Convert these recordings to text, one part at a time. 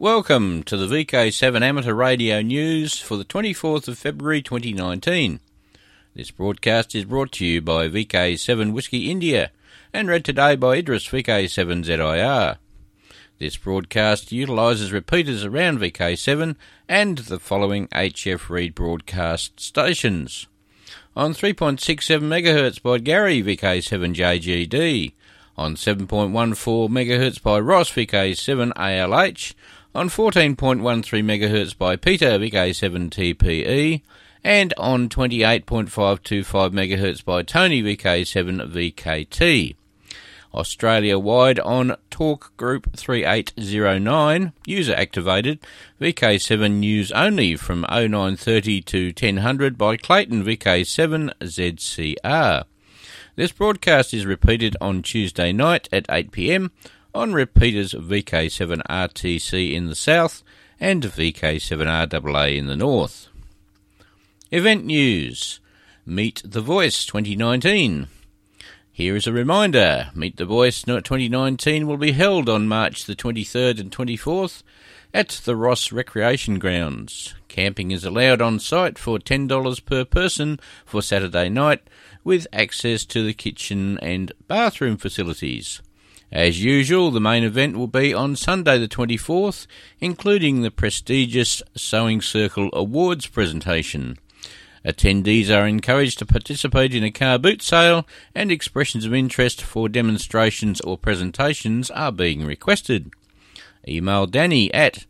Welcome to the VK7 Amateur Radio News for the 24th of February 2019. This broadcast is brought to you by VK7 Whiskey India and read today by Idris VK7ZIR. This broadcast utilises repeaters around VK7 and the following HF Reed broadcast stations. On 3.67 MHz by Gary VK7JGD, on 7.14 MHz by Ross VK7ALH, on 14.13 MHz by Peter VK7TPE, and on 28.525 MHz by Tony VK7VKT. Australia-wide on Talk Group 3809, user activated, VK7 News only from 0930 to 1000 by Clayton VK7ZCR. This broadcast is repeated on Tuesday night at 8 p.m, on repeaters VK7RTC in the south and VK7RAA in the north. Event news. Meet the Voice 2019. Here is a reminder. Meet the Voice 2019 will be held on March the 23rd and 24th at the Ross Recreation Grounds. Camping is allowed on site for $10 per person for Saturday night, with access to the kitchen and bathroom facilities. As usual, the main event will be on Sunday the 24th, including the prestigious Sewing Circle Awards presentation. Attendees are encouraged to participate in a car boot sale, and expressions of interest for demonstrations or presentations are being requested. Email Danny at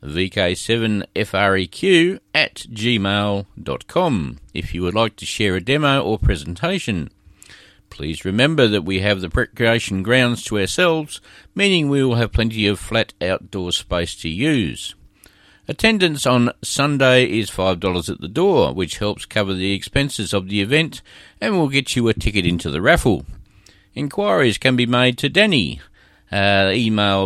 vk7freq@gmail.com if you would like to share a demo or presentation. Please remember that we have the recreation grounds to ourselves, meaning we will have plenty of flat outdoor space to use. Attendance on Sunday is $5 at the door, which helps cover the expenses of the event and will get you a ticket into the raffle. Inquiries can be made to Danny. Email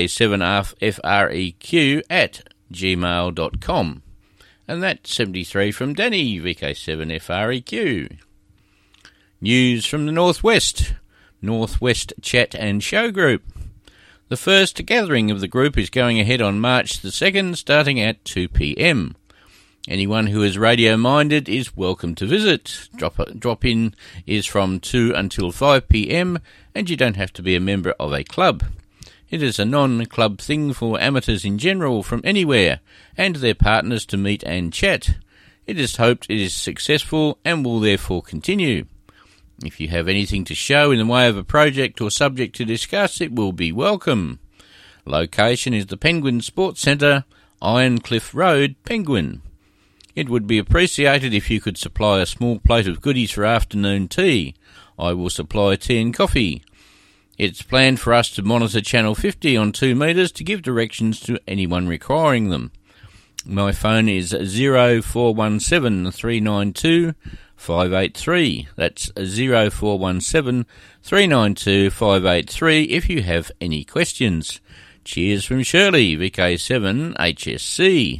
vk7freq@gmail.com. And that's 73 from Danny, VK7FREQ. News from the Northwest. Northwest Chat and Show Group. The first gathering of the group is going ahead on March the 2nd, starting at 2 p.m. Anyone who is radio-minded is welcome to visit. Drop-in is from 2 until 5 p.m, and you don't have to be a member of a club. It is a non-club thing for amateurs in general from anywhere, and their partners to meet and chat. It is hoped it is successful and will therefore continue. If you have anything to show in the way of a project or subject to discuss, it will be welcome. Location is the Penguin Sports Centre, Ironcliff Road, Penguin. It would be appreciated if you could supply a small plate of goodies for afternoon tea. I will supply tea and coffee. It's planned for us to monitor Channel 50 on 2 metres to give directions to anyone requiring them. My phone is 0417 392 583. That's 0417 392 583 if you have any questions. Cheers from Shirley, VK7 HSC.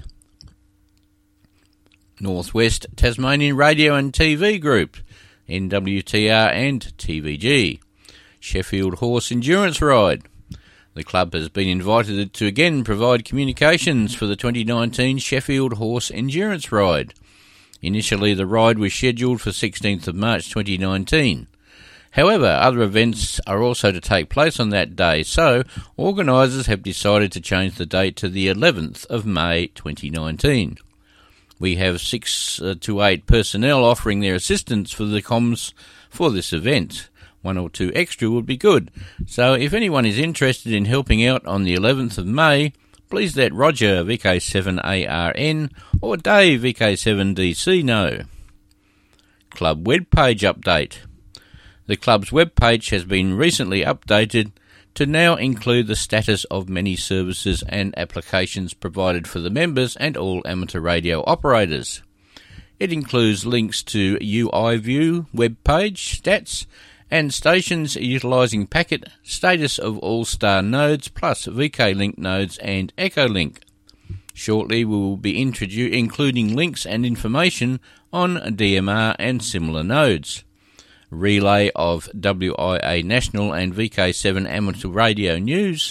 Northwest Tasmanian Radio and TV Group, NWTR and TVG. Sheffield Horse Endurance Ride. The club has been invited to again provide communications for the 2019 Sheffield Horse Endurance Ride. Initially, the ride was scheduled for 16th of March 2019. However, other events are also to take place on that day, so organisers have decided to change the date to the 11th of May 2019. We have 6 to 8 personnel offering their assistance for the comms for this event. 1 or 2 extra would be good. So if anyone is interested in helping out on the 11th of May, please let Roger, VK7ARN, or Dave, VK7DC, know. Club webpage update. The club's webpage has been recently updated to now include the status of many services and applications provided for the members and all amateur radio operators. It includes links to UIView webpage, stats, and stations utilising packet, status of all-star nodes, plus VK-Link nodes and Echolink. Shortly we will be including links and information on DMR and similar nodes. Relay of WIA National and VK7 Amateur Radio News,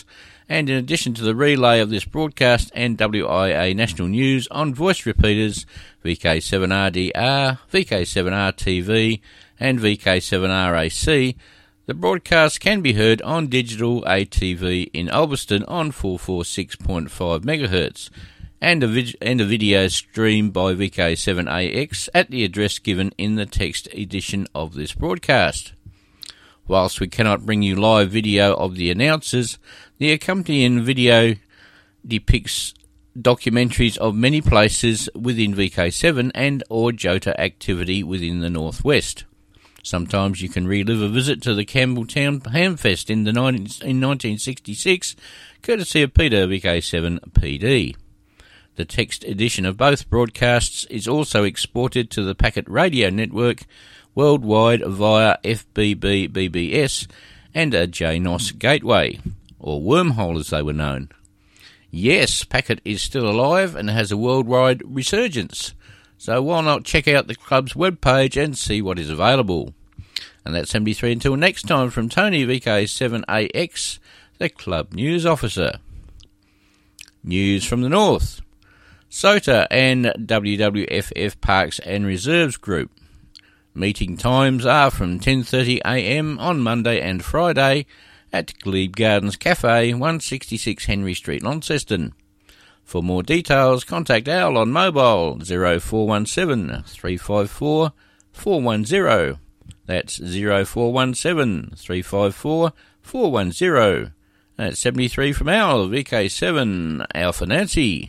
And in addition to the relay of this broadcast and WIA national news on voice repeaters VK7RDR, VK7RTV and VK7RAC, the broadcast can be heard on digital ATV in Ulverston on 446.5 MHz and a video stream by VK7AX at the address given in the text edition of this broadcast. Whilst we cannot bring you live video of the announcers, the accompanying video depicts documentaries of many places within VK7 and or Jota activity within the Northwest. Sometimes you can relive a visit to the Campbelltown Hamfest in 1966, courtesy of Peter VK7 PD. The text edition of both broadcasts is also exported to the Packet Radio Network worldwide via FBB BBS and a JNOS gateway, or wormhole as they were known. Yes, Packet is still alive and has a worldwide resurgence, so why not check out the club's webpage and see what is available. And that's 73 until next time from Tony VK7AX, the club news officer. News from the north. SOTA and WWFF Parks and Reserves Group. Meeting times are from 10:30 a.m. on Monday and Friday at Glebe Gardens Cafe, 166 Henry Street, Launceston. For more details, contact Al on mobile 0417 354 410. That's 0417 354 410. That's 73 from Al, VK7 Alpha Nancy.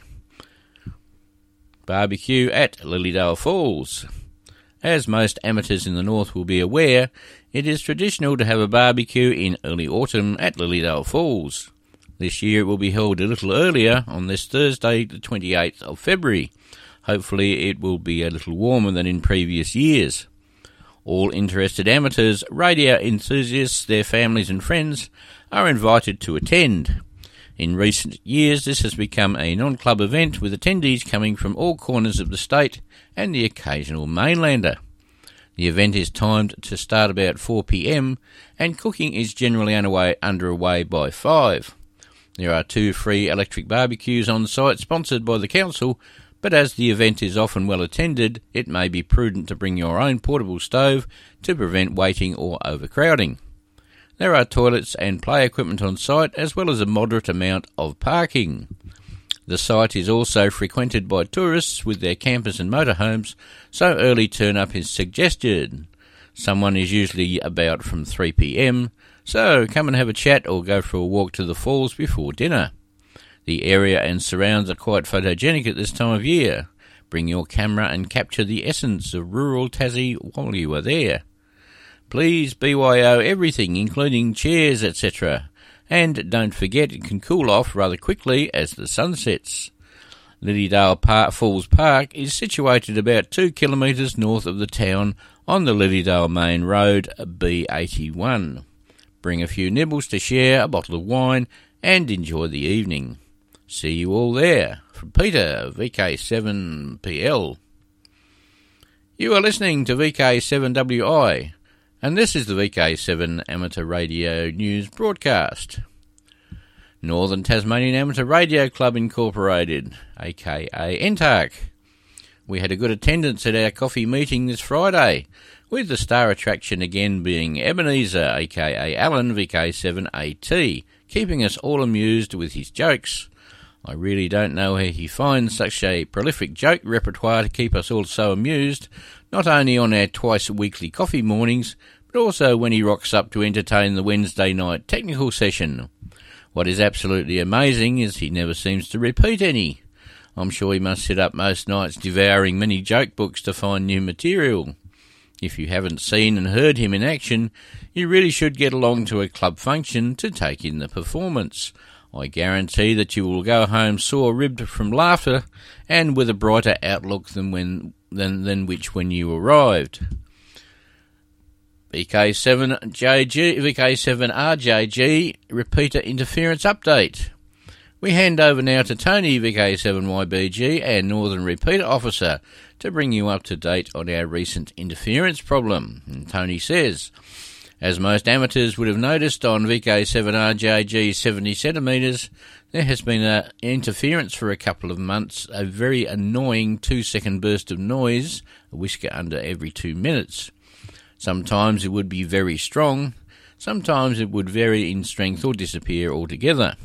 Barbecue at Lilydale Falls. As most amateurs in the north will be aware, it is traditional to have a barbecue in early autumn at Lilydale Falls. This year it will be held a little earlier on this Thursday, the 28th of February. Hopefully it will be a little warmer than in previous years. All interested amateurs, radio enthusiasts, their families and friends are invited to attend. In recent years this has become a non-club event with attendees coming from all corners of the state and the occasional mainlander. The event is timed to start about 4 p.m. and cooking is generally underway by 5. There are 2 free electric barbecues on site sponsored by the council, but as the event is often well attended, it may be prudent to bring your own portable stove to prevent waiting or overcrowding. There are toilets and play equipment on site as well as a moderate amount of parking. The site is also frequented by tourists with their campers and motorhomes, so early turn-up is suggested. Someone is usually about from 3 p.m, so come and have a chat or go for a walk to the falls before dinner. The area and surrounds are quite photogenic at this time of year. Bring your camera and capture the essence of rural Tassie while you are there. Please BYO everything, including chairs, etc. And don't forget it can cool off rather quickly as the sun sets. Lilydale Falls Park is situated about 2 kilometres north of the town on the Lilydale Main Road B81. Bring a few nibbles to share, a bottle of wine, and enjoy the evening. See you all there. From Peter, VK7PL. You are listening to VK7WI, and this is the VK7 Amateur Radio News Broadcast. Northern Tasmanian Amateur Radio Club Incorporated, aka NTARC. We had a good attendance at our coffee meeting this Friday, with the star attraction again being Ebenezer, aka Alan, VK7AT, keeping us all amused with his jokes. I really don't know how he finds such a prolific joke repertoire to keep us all so amused, not only on our twice-weekly coffee mornings, but also when he rocks up to entertain the Wednesday night technical session. What is absolutely amazing is he never seems to repeat any. I'm sure he must sit up most nights devouring many joke books to find new material. If you haven't seen and heard him in action, you really should get along to a club function to take in the performance. I guarantee that you will go home sore-ribbed from laughter and with a brighter outlook than when you arrived. VK7RJG repeater interference update. We hand over now to Tony, VK7YBG, our Northern Repeater Officer, to bring you up to date on our recent interference problem. And Tony says, As most amateurs would have noticed on VK7RJG 70cm, there has been an interference for a couple of months, a very annoying 2-second burst of noise, a whisker under every 2 minutes. Sometimes it would be very strong, sometimes it would vary in strength or disappear altogether.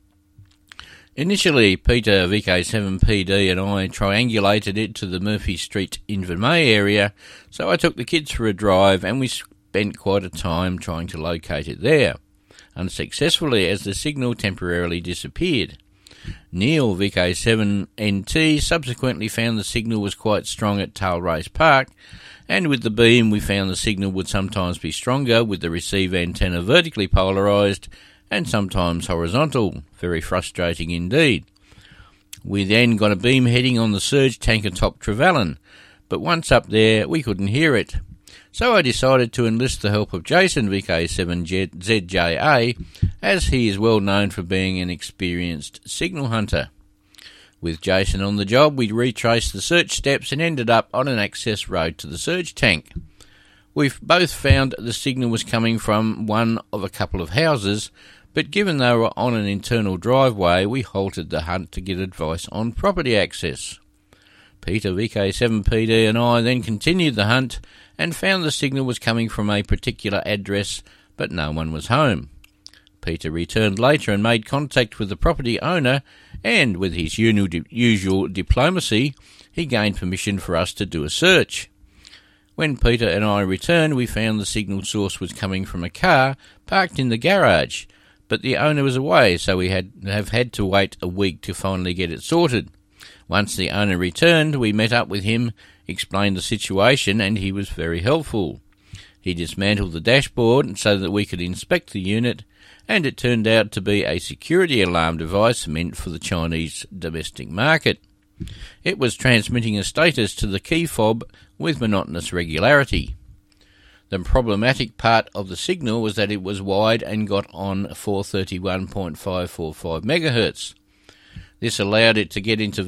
Initially, Peter, VK7PD and I triangulated it to the Murphy Street Invermay area, so I took the kids for a drive and we spent quite a time trying to locate it there, unsuccessfully as the signal temporarily disappeared. Neil, VK7NT, subsequently found the signal was quite strong at Tailrace Park, and with the beam we found the signal would sometimes be stronger with the receive antenna vertically polarised and sometimes horizontal. Very frustrating indeed. We then got a beam heading on the surge tank atop Trevellyn, but once up there we couldn't hear it. So I decided to enlist the help of Jason, VK7ZJA, as he is well known for being an experienced signal hunter. With Jason on the job, we retraced the search steps and ended up on an access road to the surge tank. We've both found the signal was coming from one of a couple of houses, but given they were on an internal driveway, we halted the hunt to get advice on property access. Peter, VK7PD and I then continued the hunt and found the signal was coming from a particular address, but no one was home. Peter returned later and made contact with the property owner, and with his usual diplomacy, he gained permission for us to do a search. When Peter and I returned, we found the signal source was coming from a car parked in the garage, but the owner was away, so we have had to wait a week to finally get it sorted. Once the owner returned, we met up with him, explained the situation, and he was very helpful. He dismantled the dashboard so that we could inspect the unit, and it turned out to be a security alarm device meant for the Chinese domestic market. It was transmitting a status to the key fob with monotonous regularity. The problematic part of the signal was that it was wide and got on 431.545 MHz. This allowed it to get into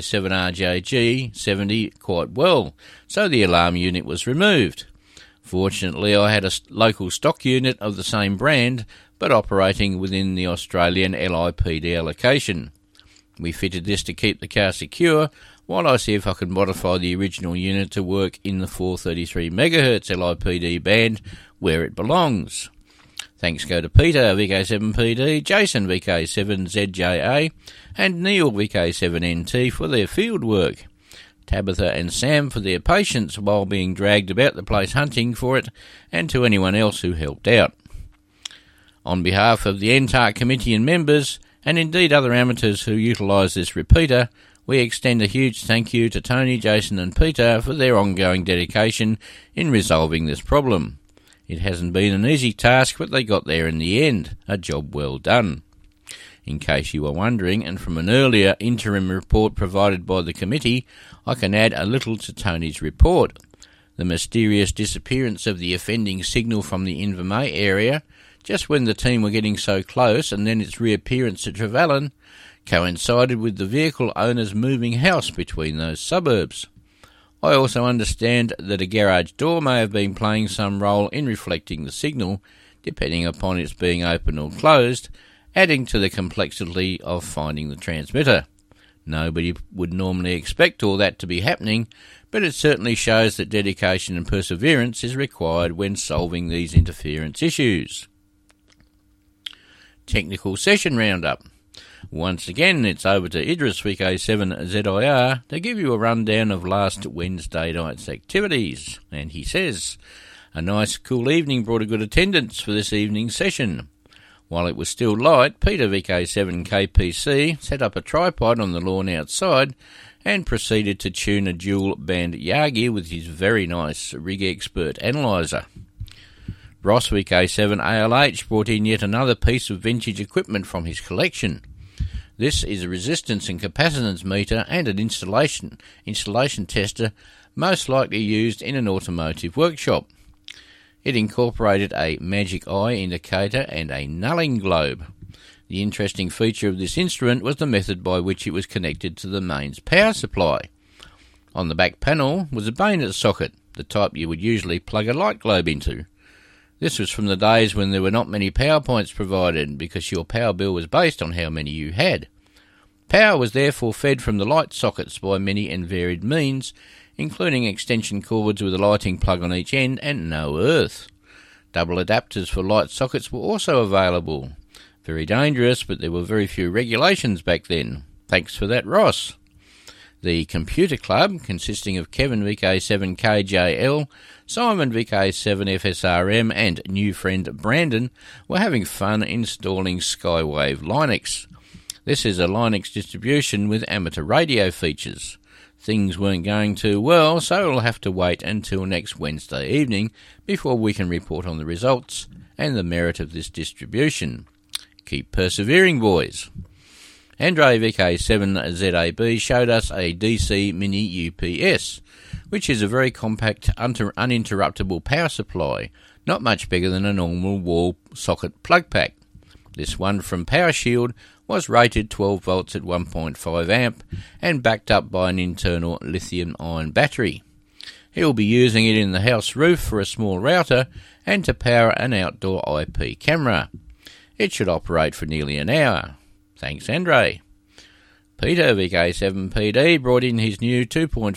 VK7RJG 70 quite well, so the alarm unit was removed. Fortunately, I had a local stock unit of the same brand, but operating within the Australian LIPD allocation. We fitted this to keep the car secure, while I see if I can modify the original unit to work in the 433 MHz LIPD band where it belongs. Thanks go to Peter, VK7PD, Jason, VK7ZJA, and Neil, VK7NT, for their field work. Tabitha and Sam for their patience while being dragged about the place hunting for it, and to anyone else who helped out. On behalf of the NTARC committee and members, and indeed other amateurs who utilise this repeater, we extend a huge thank you to Tony, Jason and Peter for their ongoing dedication in resolving this problem. It hasn't been an easy task, but they got there in the end. A job well done. In case you were wondering, and from an earlier interim report provided by the committee, I can add a little to Tony's report. The mysterious disappearance of the offending signal from the Invermay area, just when the team were getting so close, and then its reappearance at Trevellyn, coincided with the vehicle owner's moving house between those suburbs. I also understand that a garage door may have been playing some role in reflecting the signal, depending upon its being open or closed, adding to the complexity of finding the transmitter. Nobody would normally expect all that to be happening, but it certainly shows that dedication and perseverance is required when solving these interference issues. Technical Session Roundup. Once again, it's over to Idris, VK7ZIR, to give you a rundown of last Wednesday night's activities. And he says, a nice cool evening brought a good attendance for this evening's session. While it was still light, Peter, VK7KPC, set up a tripod on the lawn outside and proceeded to tune a dual band Yagi with his very nice Rig Expert analyzer. Ross, VK7ALH, brought in yet another piece of vintage equipment from his collection. This is a resistance and capacitance meter and an installation tester most likely used in an automotive workshop. It incorporated a magic eye indicator and a nulling globe. The interesting feature of this instrument was the method by which it was connected to the mains power supply. On the back panel was a bayonet socket, the type you would usually plug a light globe into. This was from the days when there were not many power points provided because your power bill was based on how many you had. Power was therefore fed from the light sockets by many and varied means, including extension cords with a lighting plug on each end and no earth. Double adapters for light sockets were also available. Very dangerous, but there were very few regulations back then. Thanks for that, Ross. The Computer Club, consisting of Kevin VK7KJL, Simon VK7FSRM and new friend Brandon, were having fun installing Skywave Linux. This is a Linux distribution with amateur radio features. Things weren't going too well, so we'll have to wait until next Wednesday evening before we can report on the results and the merit of this distribution. Keep persevering, boys. Andre VK7ZAB showed us a DC Mini UPS, which is a very compact, uninterruptible power supply, not much bigger than a normal wall socket plug pack. This one from PowerShield was rated 12 volts at 1.5 amp and backed up by an internal lithium-ion battery. He'll be using it in the house roof for a small router and to power an outdoor IP camera. It should operate for nearly an hour. Thanks, Andre. Peter VK7PD brought in his new 2.4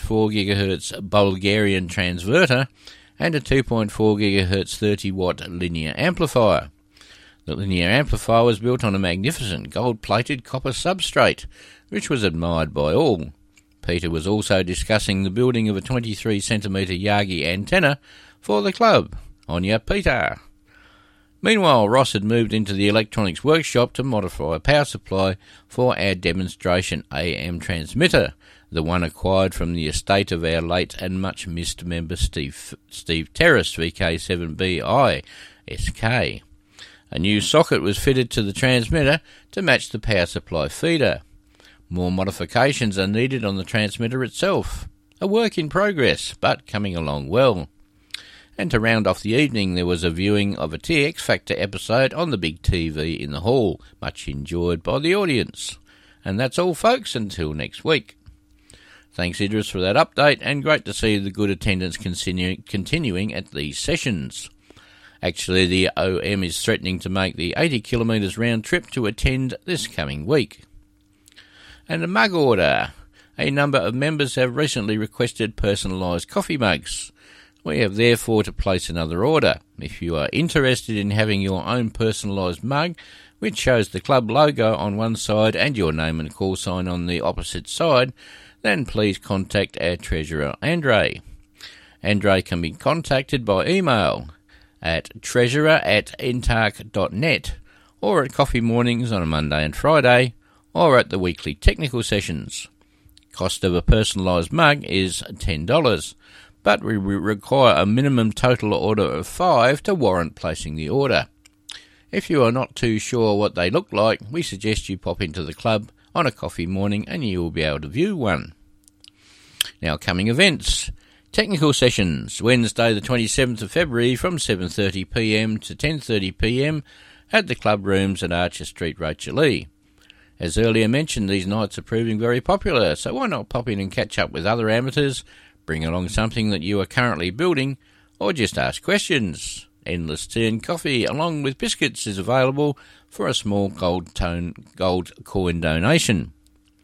GHz Bulgarian transverter and a 2.4 GHz 30-watt linear amplifier. The linear amplifier was built on a magnificent gold-plated copper substrate, which was admired by all. Peter was also discussing the building of a 23cm Yagi antenna for the club. On ya, Peter. Meanwhile, Ross had moved into the electronics workshop to modify a power supply for our demonstration AM transmitter, the one acquired from the estate of our late and much missed member Steve Terrace, VK7BI SK. A new socket was fitted to the transmitter to match the power supply feeder. More modifications are needed on the transmitter itself. A work in progress, but coming along well. And to round off the evening, there was a viewing of a TX Factor episode on the big TV in the hall, much enjoyed by the audience. And that's all, folks, until next week. Thanks, Idris, for that update, and great to see the good attendance continuing at these sessions. Actually, the OM is threatening to make the 80 kilometres round trip to attend this coming week. And a mug order. A number of members have recently requested personalised coffee mugs. We have therefore to place another order. If you are interested in having your own personalised mug, which shows the club logo on one side and your name and call sign on the opposite side, then please contact our treasurer, Andre. Andre can be contacted by email at treasurer@entarc.net or at coffee mornings on a Monday and Friday or at the weekly technical sessions. Cost of a personalised mug is $10. But we require a minimum total order of 5 to warrant placing the order. If you are not too sure what they look like, we suggest you pop into the club on a coffee morning and you will be able to view one. Now, coming events. Technical sessions, Wednesday the 27th of February from 7:30pm to 10:30pm at the club rooms at Archer Street, Rochalee. As earlier mentioned, these nights are proving very popular, so why not pop in and catch up with other amateurs, bring along something that you are currently building, or just ask questions. Endless tea and coffee, along with biscuits, is available for a small gold coin donation.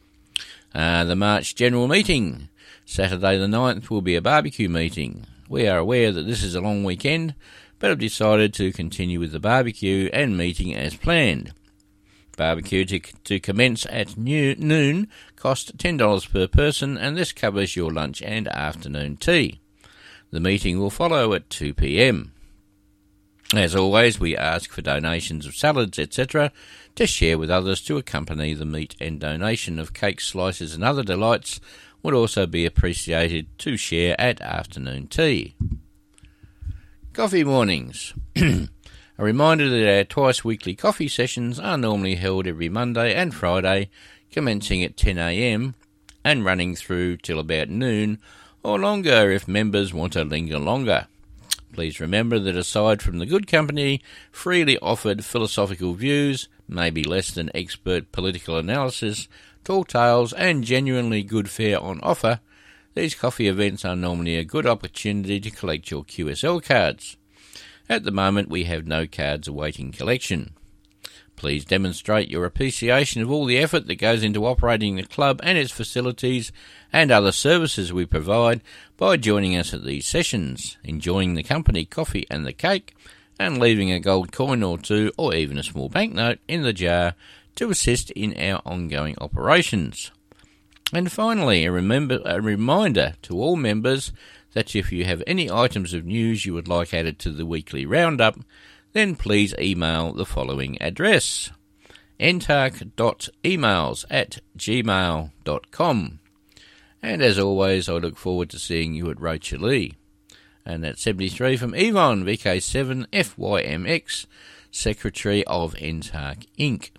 The March General Meeting. Saturday the 9th will be a barbecue meeting. We are aware that this is a long weekend, but have decided to continue with the barbecue and meeting as planned. Barbecue to commence at noon costs $10 per person, and this covers your lunch and afternoon tea. The meeting will follow at 2 p.m. As always, we ask for donations of salads, etc., to share with others to accompany the meat, and donation of cakes, slices and other delights would also be appreciated to share at afternoon tea. Coffee mornings. A reminder that our twice-weekly coffee sessions are normally held every Monday and Friday, commencing at 10 a.m. and running through till about noon, or longer if members want to linger longer. Please remember that aside from the good company, freely offered philosophical views, maybe less than expert political analysis, tall tales and genuinely good fare on offer, these coffee events are normally a good opportunity to collect your QSL cards. At the moment, we have no cards awaiting collection. Please demonstrate your appreciation of all the effort that goes into operating the club and its facilities and other services we provide by joining us at these sessions, enjoying the company, coffee and the cake, and leaving a gold coin or two or even a small banknote in the jar to assist in our ongoing operations. And finally, a reminder to all members that if you have any items of news you would like added to the weekly roundup, then please email the following address: entark.emails@gmail.com. And as always, I look forward to seeing you at Rochalee. And that's 73 from Yvonne, VK7 FYMX, Secretary of Entark Inc.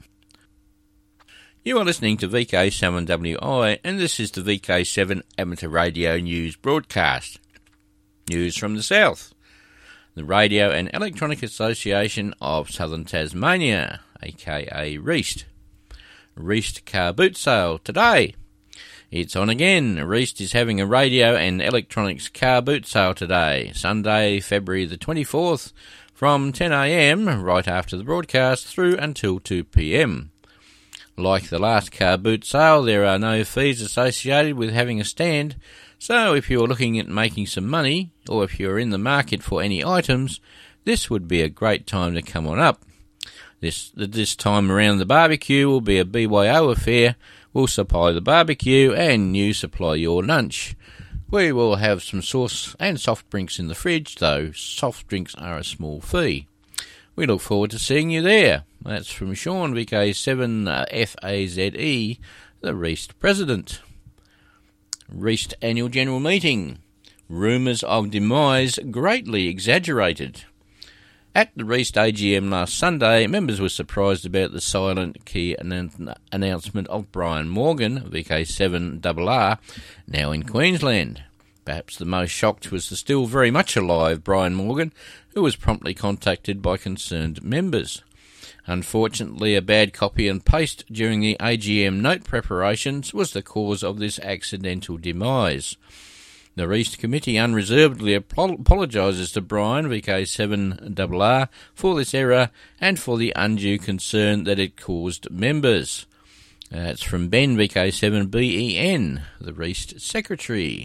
You are listening to VK7WI, and this is the VK7 Amateur Radio News Broadcast. News from the South. The Radio and Electronic Association of Southern Tasmania, aka REAST. REAST car boot sale today. It's on again. REAST is having a radio and electronics car boot sale today, Sunday, February the 24th, from 10 a.m, right after the broadcast, through until 2 p.m. Like the last car boot sale, there are no fees associated with having a stand, so if you are looking at making some money, or if you are in the market for any items, this would be a great time to come on up. This time around the barbecue will be a BYO affair. We'll supply the barbecue and you supply your lunch. We will have some sauce and soft drinks in the fridge, though soft drinks are a small fee. We look forward to seeing you there. That's from Sean, VK7 FAZE, the REAST President. REAST Annual General Meeting. Rumours of demise greatly exaggerated. At the REAST AGM last Sunday, members were surprised about the silent key announcement of Brian Morgan, VK7RR, now in Queensland. Perhaps the most shocked was the still very much alive Brian Morgan, who was promptly contacted by concerned members. Unfortunately, a bad copy and paste during the AGM note preparations was the cause of this accidental demise. The REAST Committee unreservedly apologises to Brian, VK7RR, for this error and for the undue concern that it caused members. That's from Ben, VK7BEN, the REAST Secretary.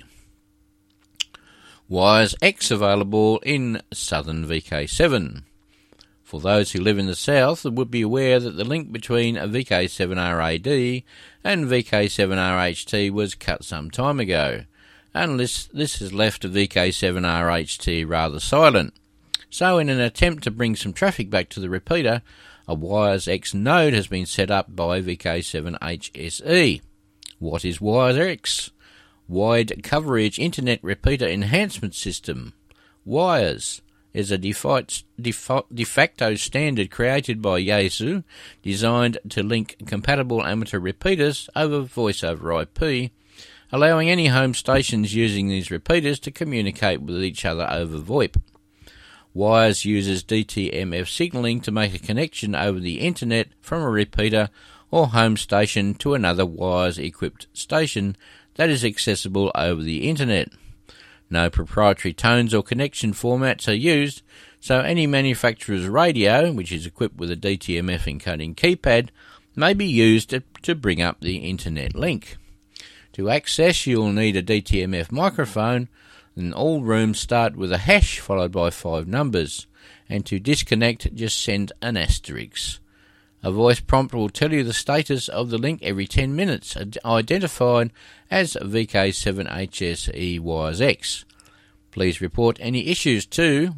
Wires X available in Southern VK7. For those who live in the south, they would be aware that the link between a VK7RAD and VK7RHT was cut some time ago, and this has left a VK7RHT rather silent. So in an attempt to bring some traffic back to the repeater, a Wires X node has been set up by VK7HSE. What is Wires X? Wide Coverage Internet Repeater Enhancement System. Wires is a de facto standard created by Yaesu, designed to link compatible amateur repeaters over voice over IP, allowing any home stations using these repeaters to communicate with each other over VoIP. Wires uses DTMF signalling to make a connection over the internet from a repeater or home station to another Wires-equipped station that is accessible over the internet. No proprietary tones or connection formats are used, so any manufacturer's radio, which is equipped with a DTMF encoding keypad, may be used to bring up the internet link. To access, you'll need a DTMF microphone, and all rooms start with a hash followed by 5 numbers, and to disconnect, just send an asterisk. A voice prompt will tell you the status of the link every 10 minutes, identified as VK7HSE Wires X. Please report any issues to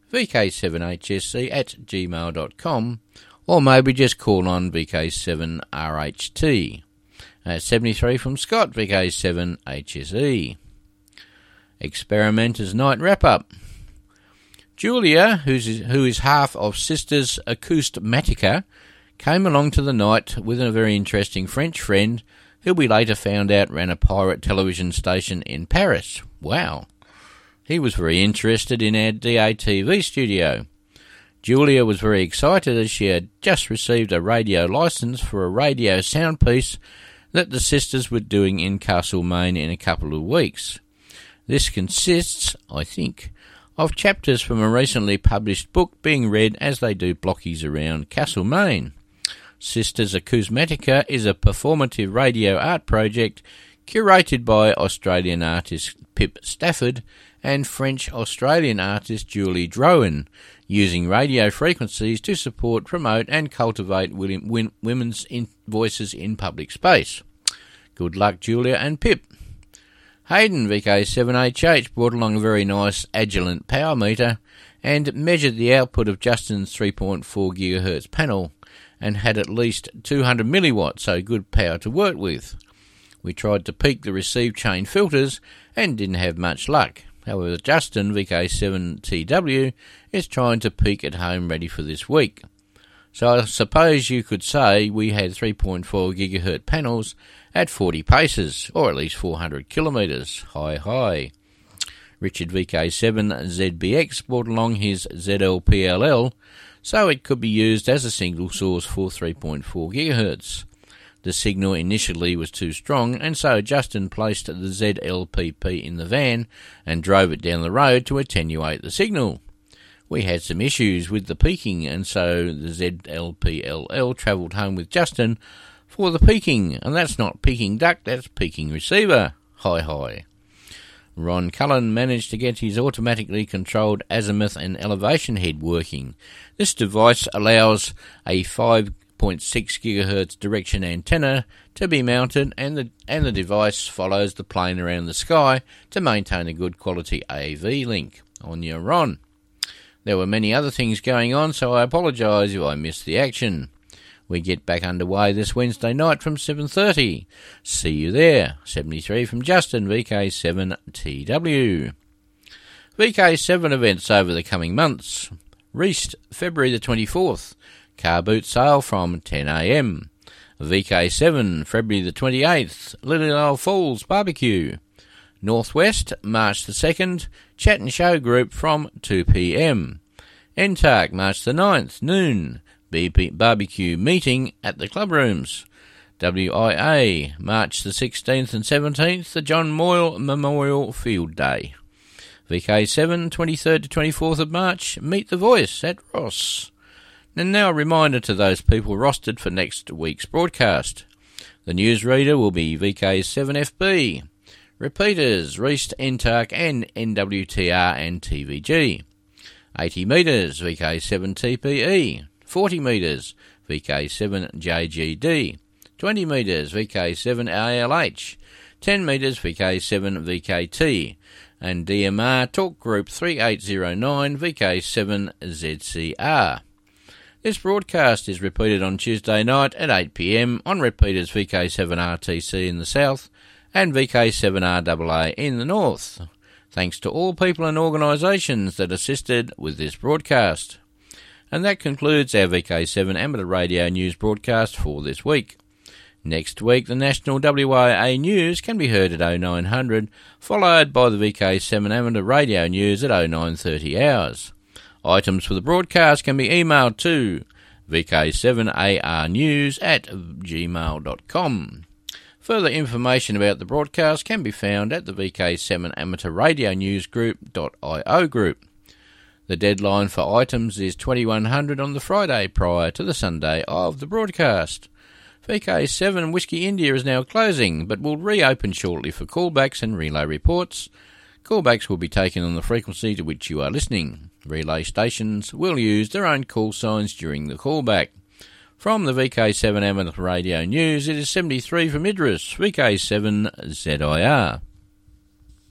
VK7HSE@gmail.com, or maybe just call on VK7RHT. 73 from Scott, VK7HSE. Experimenter's Night Wrap-Up. Julia, who is half of Sisters Acoustmatica, came along to the night with a very interesting French friend who we later found out ran a pirate television station in Paris. Wow. He was very interested in our DATV studio. Julia was very excited as she had just received a radio licence for a radio soundpiece that the sisters were doing in Castlemaine in a couple of weeks. This consists, I think, of chapters from a recently published book being read as they do blockies around Castlemaine. Sisters Acousmatica is a performative radio art project curated by Australian artist Pip Stafford and French-Australian artist Julie Drowan, using radio frequencies to support, promote and cultivate women's voices in public space. Good luck, Julia and Pip. Hayden VK7HH brought along a very nice Agilent power meter and measured the output of Justin's 3.4 GHz panel and had at least 200 milliwatts, so good power to work with. We tried to peak the receive chain filters and didn't have much luck. However, Justin VK7TW is trying to peak at home ready for this week. So I suppose you could say we had 3.4 GHz panels at 40 paces, or at least 400 kilometres. Hi. Richard VK7ZBX brought along his ZLPLL, so it could be used as a single source for 3.4 GHz. The signal initially was too strong, and so Justin placed the ZLPP in the van and drove it down the road to attenuate the signal. We had some issues with the peaking, and so the ZLPLL travelled home with Justin for the peaking, and that's not peaking duct, that's peaking receiver. Hi. Ron Cullen managed to get his automatically controlled azimuth and elevation head working. This device allows a 5.6 GHz direction antenna to be mounted, and the device follows the plane around the sky to maintain a good quality AV link. On your Ron. There were many other things going on, so I apologise if I missed the action. We get back underway this Wednesday night from 7:30. See you there. 73 from Justin, VK7TW. VK7 events over the coming months. Reist, February the 24th. Car boot sale from 10 a.m. VK7, February the 28th. Lilydale Falls barbecue. Northwest, March the 2nd. Chat and show group from 2 p.m. NTARC, March the 9th, noon. Barbecue meeting at the club rooms. WIA, March the 16th and 17th, the John Moyle Memorial Field Day. VK7, 23rd to 24th of March, Meet the Voice at Ross. And now a reminder to those people rostered for next week's broadcast. The newsreader will be VK7FB. Repeaters, Reist, NTARC and NWTR and TVG. 80 metres, VK7TPE. 40 metres, VK7JGD. 20 metres, VK7ALH. 10 metres, VK7VKT. And DMR Talk Group 3809, VK7ZCR. This broadcast is repeated on Tuesday night at 8 p.m. on repeaters VK7RTC in the south and VK7RAA in the north. Thanks to all people and organisations that assisted with this broadcast. And that concludes our VK7 Amateur Radio News broadcast for this week. Next week, the National WIA News can be heard at 0900, followed by the VK7 Amateur Radio News at 0930 hours. Items for the broadcast can be emailed to vk7arnews@gmail.com. Further information about the broadcast can be found at the VK7 Amateur Radio News Group.io group. The deadline for items is 2100 on the Friday prior to the Sunday of the broadcast. VK7 Whiskey India is now closing, but will reopen shortly for callbacks and relay reports. Callbacks will be taken on the frequency to which you are listening. Relay stations will use their own call signs during the callback. From the VK7 Amateur Radio News, it is 73 from Idris, VK7 ZIR.